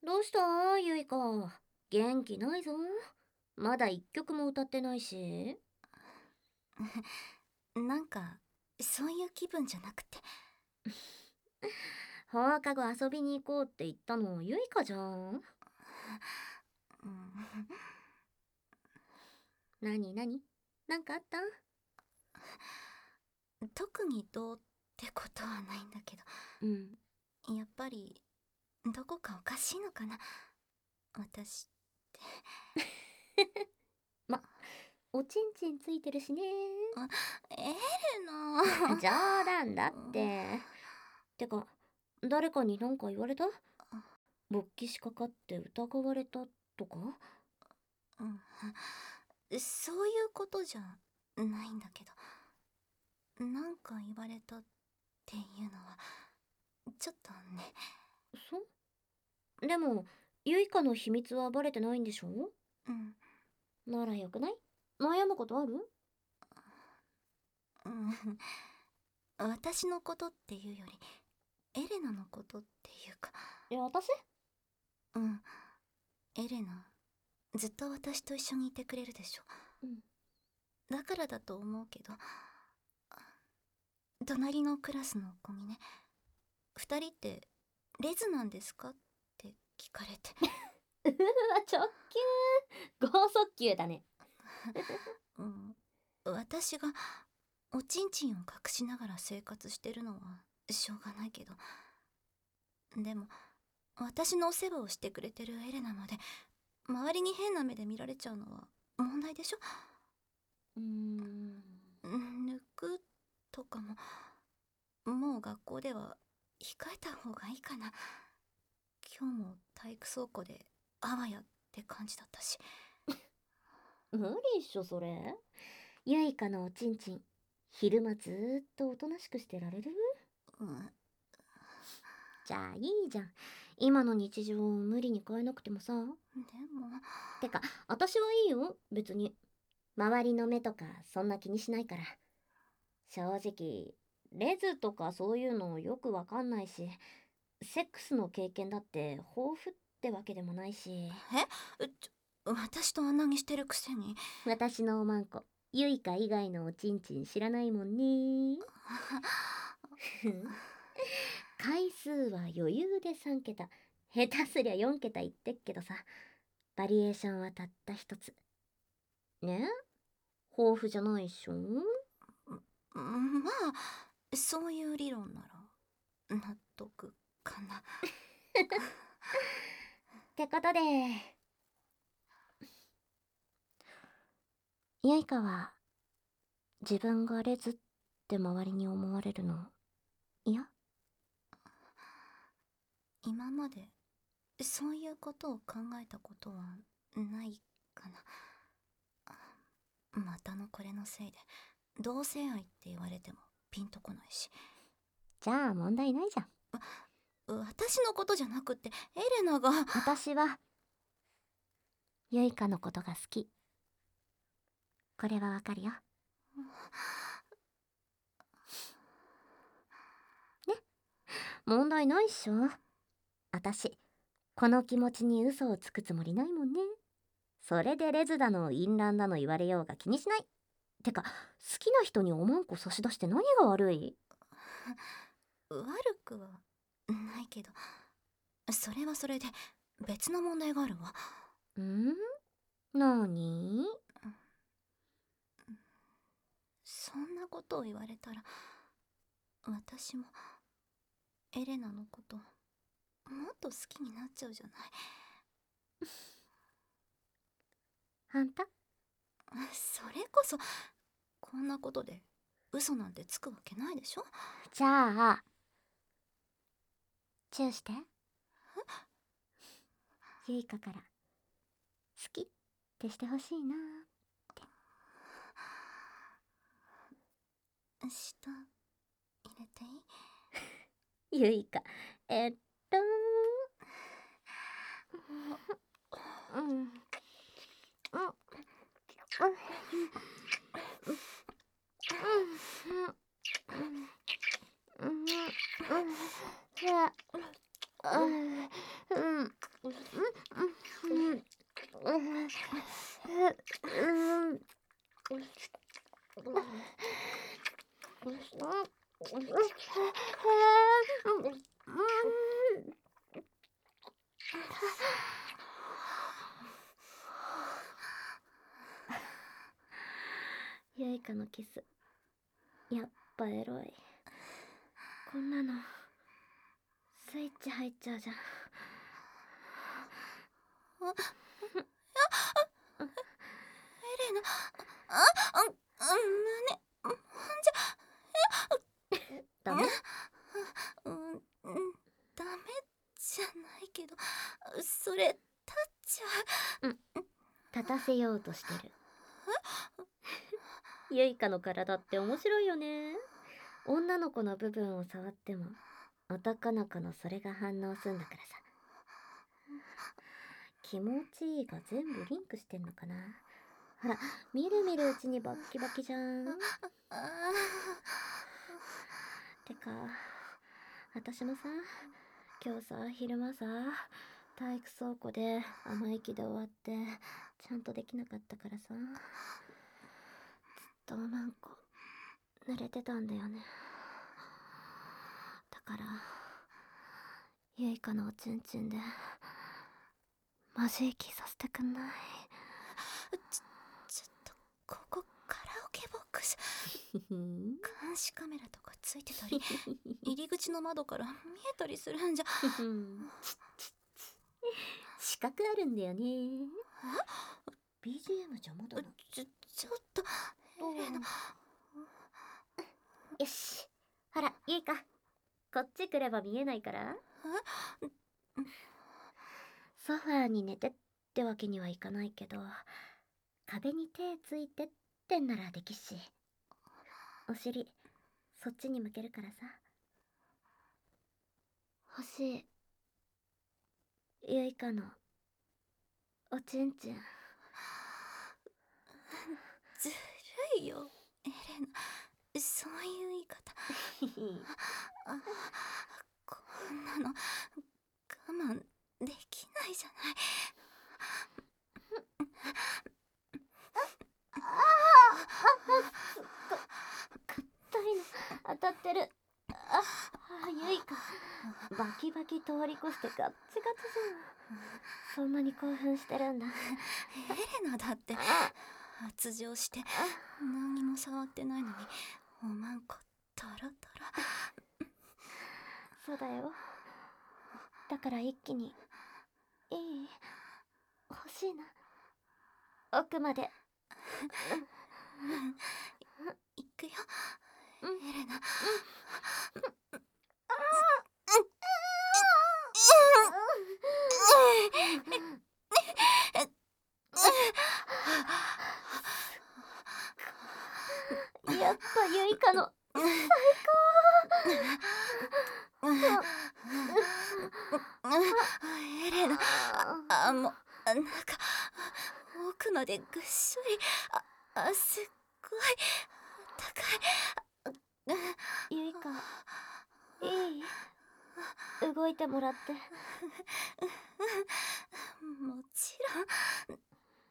どうしたゆいか。元気ないぞ。まだ一曲も歌ってないし。 なんかそういう気分じゃなくて。 放課後遊びに行こうって言ったのゆいかじゃん。なになに、なんかあった？ 特にどうってことはないんだけうん。 ど、やっぱりどこかおかしいのかな、私。 ま、おちんちんついてるしね。 あ、エレナ。 冗談だって。てか、誰かになんか言われた？勃起しかかって疑われたとか？ そういうことじゃないんだけど、なんか言われたっていうのはちょっとね。 そうでも、ゆいかの秘密はバレてないんでしょ？ うん。 ならよくない？悩むことある？ 私のことっていうよりエレナのことっていうか。 私？ うん。エレナずっと私と一緒にいてくれるでしょ。 うん。 だからだと思うけど、隣のクラスの子にね、二人ってレズなんですかって聞かれて。 うわ、直球。剛速球だね。 うん、私がおちんちんを隠しながら生活してるのはしょうがないけど、でも私のお世話をしてくれてるエレナまで周りに変な目で見られちゃうのは問題でしょ。 うーん。 抜くとかもう学校では控えた方がいいかな。今日も体育倉庫であわやって感じだったし。 無理っしょそれ。ゆいかのおちんちん、昼間ずーっとおとなしくしてられる？ うん。 じゃあいいじゃん。今の日常を無理に変えなくてもさ。 でも。 てか、私はいいよ別に。周りの目とかそんな気にしないから。正直レズとかそういうのよくわかんないし、セックスの経験だって豊富ってわけでもないし。 私とあんなにしてるくせに。 私のおまんこ、ゆいか以外のおちんちん知らないもんね。回数は余裕で3桁、下手すりゃ4桁いってっけどさ、バリエーションはたった一つ。ね、豊富じゃないっしょ？ まあそういう理論なら納得かな。 ってことで、ゆいかは自分がレズって周りに思われるの嫌？ 今までそういうことを考えたことはないかな。またのこれのせいで同性愛って言われてもピンとこないし。 じゃあ問題ないじゃん。 私のことじゃなくってエレナが。 私はゆいかのことが好き。これはわかるよ。ね、問題ないっしょ。私この気持ちに嘘をつくつもりないもんね。それでレズだの淫乱だの言われようが気にしない。てか、好きな人におまんこ差し出して何が悪い？ 悪くはないけど、それはそれで別の問題があるわ。 ん？なーに？ そんなことを言われたら私もエレナのこともっと好きになっちゃうじゃない。 あんた？ それこそこんなことで嘘なんてつくわけないでしょ。 じゃあチューして。ゆいかから好きってしてほしいな舌入れていい？ ゆいか、えっとうんうんうんうんうんうんゆいかのキス、やっぱエロい。こんなのスイッチ入っちゃうじゃん。 エレナ、胸、 ダメ？ ダメじゃないけど、それ立っちゃう。 立たせようとしてる。ゆいかの体って面白いよね。女の子の部分を触っても男の子のそれが反応するんだからさ。気持ちいいが全部リンクしてんのかな。ほら、みるみるうちにバッキバキじゃん。てか、私もさ、今日さ、昼間さ、体育倉庫で雨息で終わってちゃんとできなかったからさ、ずっとなんか濡れてたんだよね。だからゆいかのおちんちんでマジ息させてくんない？ ちょっとここカラオケボックス監視カメラとかついてたり入り口の窓から見えたりするんじゃ。 資格あるんだよね。BGM じゃまだな。 ちょっとよし、ほらゆいか、こっち来れば見えないから。ソファーに寝てってわけにはいかないけど、壁に手ついてってんならできっし。お尻そっちに向けるからさ。欲しい、ゆいかのおちんちん。 ずるいよエレナ、そういう言い方。こんなの我慢できないじゃない。 硬いの当たってる。ゆいか、バキバキ通り越してガッチガチじゃん。そんなに興奮してるんだ。 エレナだって発情して何も触ってないのにおまんこトロトロ。 そうだよ。だから一気にいい？欲しいな、奥まで。 行くよエレナ。 やっぱゆいかの最高。 エレナ、もうなんか奥までぐっしょり。すっごい高い。 ゆいか、いい？動いてもらって。 もちろん。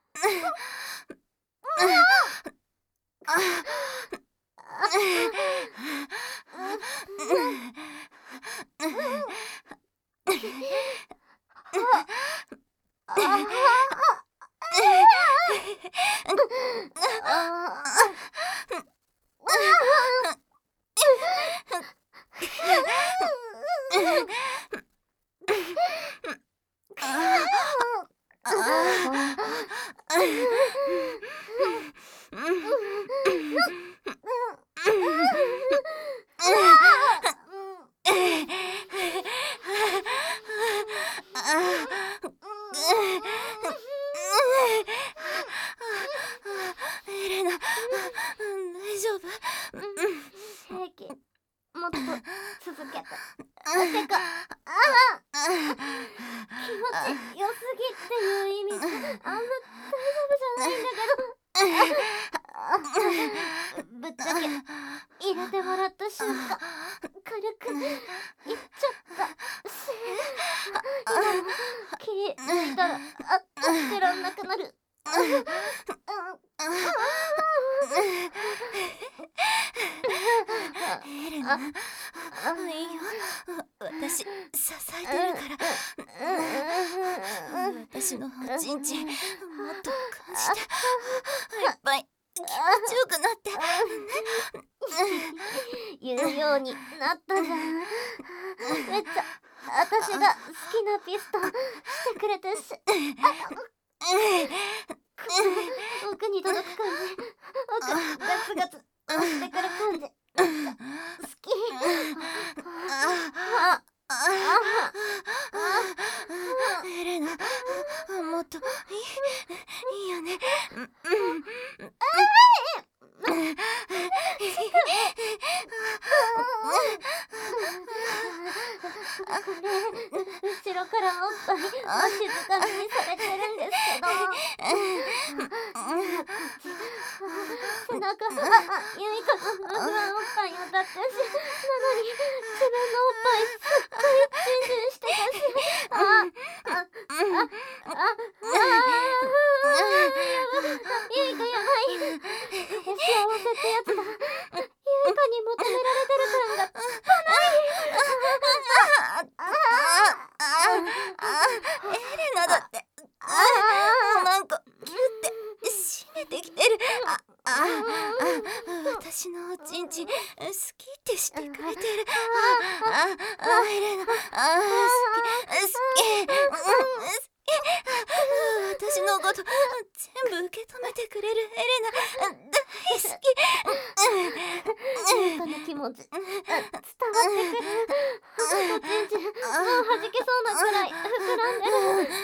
エレナ、大丈夫？ 平気、もっと続けて。てか、気持ち良すぎっていう意味、あんま大丈夫じゃないんだけど。ぶっちゃけ入れてもらった瞬間軽くいっちゃったし。 今の気抜いたらしてらんなくなる。 エレナ、いいよ、私支えてるから。私のおちんちんもっと感じて、いっぱい気持ちよくなって言うようになったじゃん。めっちゃ私が好きなピストンしてくれてし、奥に届く感じ、奥ガツガツしてくる感じ、めっちゃ好き。 エレナ、もっといいよね。 後ろからおっぱいわしづかみにされてるんですけど、背中、ゆいかのふわふわおっぱいをだってし、なのに自分のおっぱいすっごいチンチンしてたし、ゆいかやばい。幸せってやつだ。ゆいかに求められてる感がエレナだってなんかギュって締めてきてる。私のおちんちん好きってしてくれてる。エレナ、好き、私のこと全部受け止めてくれるエレナ、大好き。 ゆいかの気持ち伝わってくる。おちんちんもう弾けそうなくらい膨らんで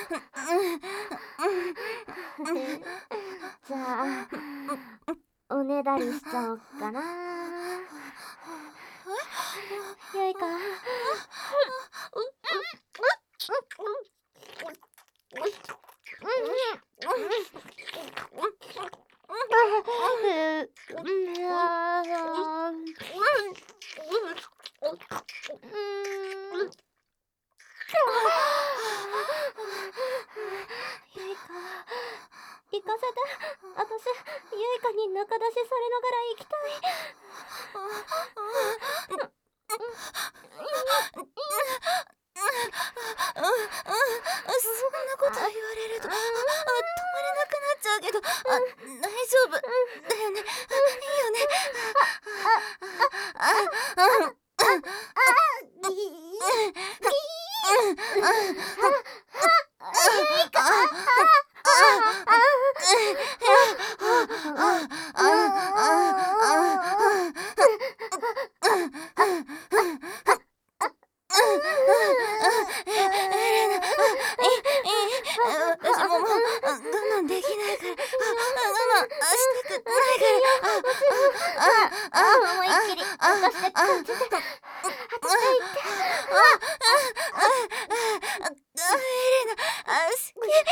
る。じゃあおねだりしちゃおっかな。ゆいか、行かせて。私ゆいかに仲出しされながら行きたい。 そんなこと言われると止まれなくなっちゃうけど、大丈夫だよね。いいよね。私ももう我慢できないから、我慢したくないから。 思いっきり私で感じて、私がエレナ、好き。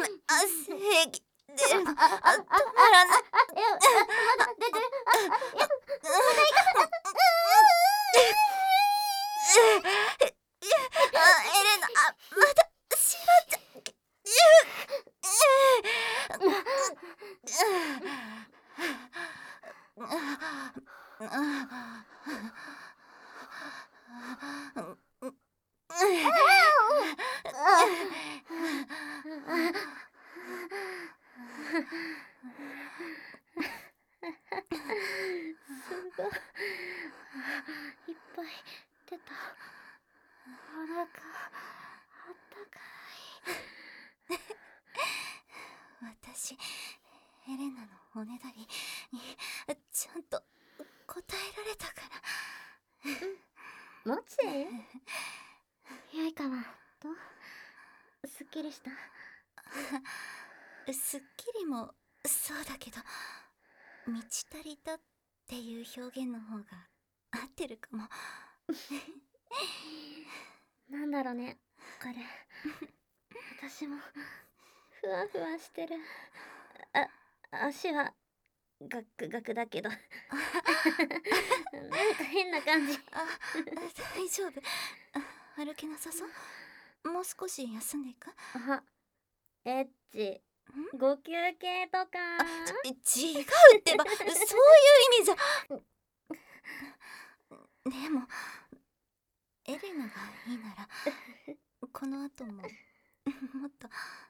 正義でも止まらない。 まだ出てる。 すごい。いっぱい出た。お腹あったか私エレナのおねだりにちゃんと答えられたから。 い。マジ？ゆいかはどう？すっきりした？ すっきりもそうだけど、満ち足りたっていう表現の方が合ってるかも。 なんだろうね、これ。私もふわふわしてる。足はガクガクだけど。なんか変な感じ。 大丈夫。歩けなさそう？もう少し休んでいく？ エッチ。ご休憩とか。 違うってば、そういう意味じゃ。でもエレナがいいならこの後ももっと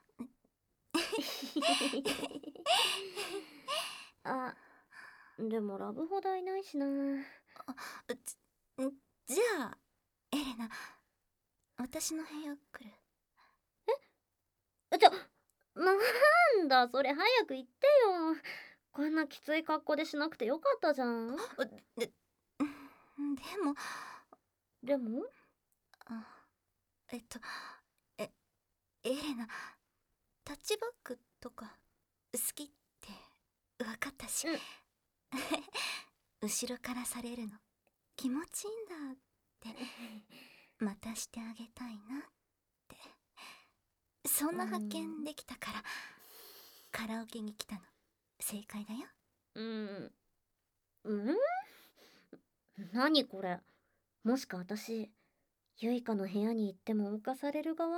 でもラブホ代ないしな。 じゃあエレナ、私の部屋来る？ なんだそれ、早く言ってよ。こんなきつい格好でしなくてよかったじゃん。 でもでもえエレナ、タッチバックとか好きって分かったし、後ろからされるの気持ちいいんだってまたしてあげたいなって、そんな発見できたからカラオケに来たの正解だよ。 何これ。もしか私ゆいかの部屋に行っても犯される側？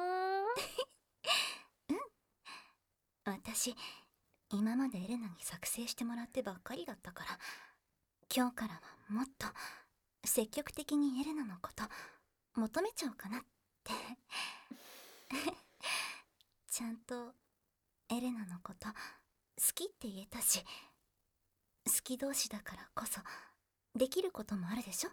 私今までエレナに作成してもらってばっかりだったから、今日からはもっと積極的にエレナのこと求めちゃおうかなってちゃんとエレナのこと好きって言えたし、好き同士だからこそできることもあるでしょ。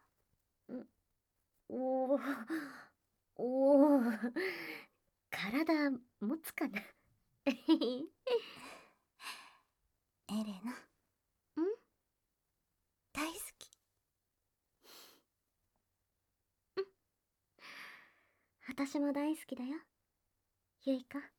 おおおお、体持つかな。 エレナ、大好き。 私も大好きだよ、ゆいか。